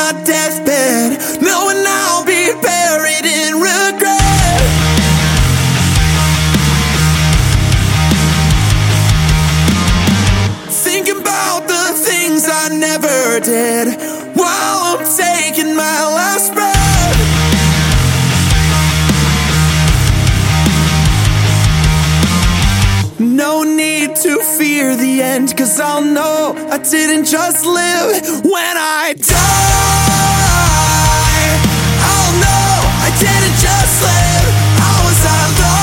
my deathbed, knowing I'll be buried in regret. Thinking about the things I never did while I'm taking my last breath. No need to fear the end, 'cause I'll know I didn't just live. When I die, I'll know I didn't just live. How was I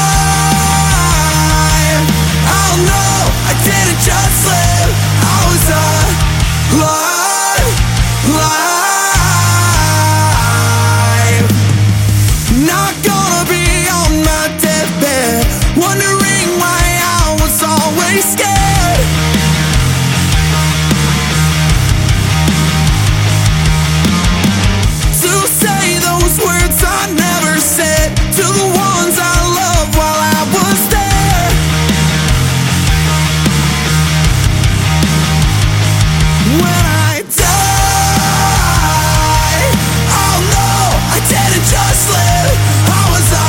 alive? I'll know I didn't just live. How was I alive? Not gonna be on my deathbed wondering why I was always scared. To say those words I never said to the ones I loved while I was there. When I die, I'll know I didn't just live. How was I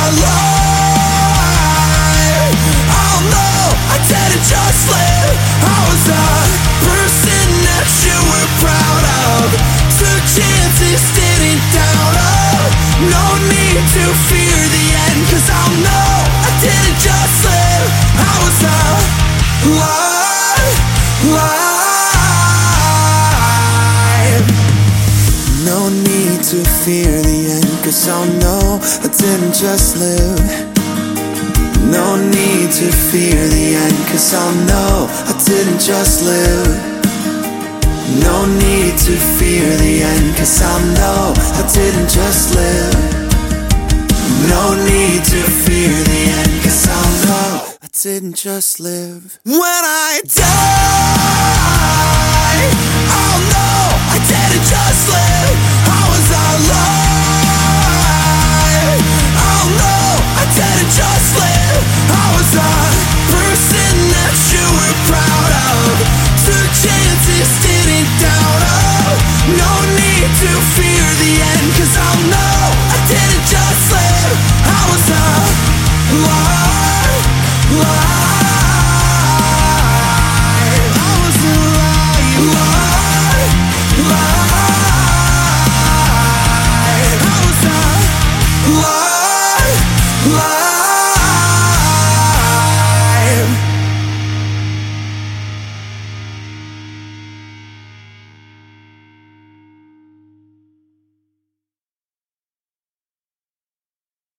alive? I'll know I didn't just live. I was a person that you were proud of, took chances, didn't doubt of. No need to fear the end, 'cause I'll know I didn't just live. I was alive. No need to fear the end, 'cause I'll know I didn't just live. No need to fear the end, 'cause I'll know I didn't just live. No need to fear the end, 'cause I'll know I didn't just live. No need to fear the end, 'cause I'll know I didn't just live. When I die, I'll know I didn't just live.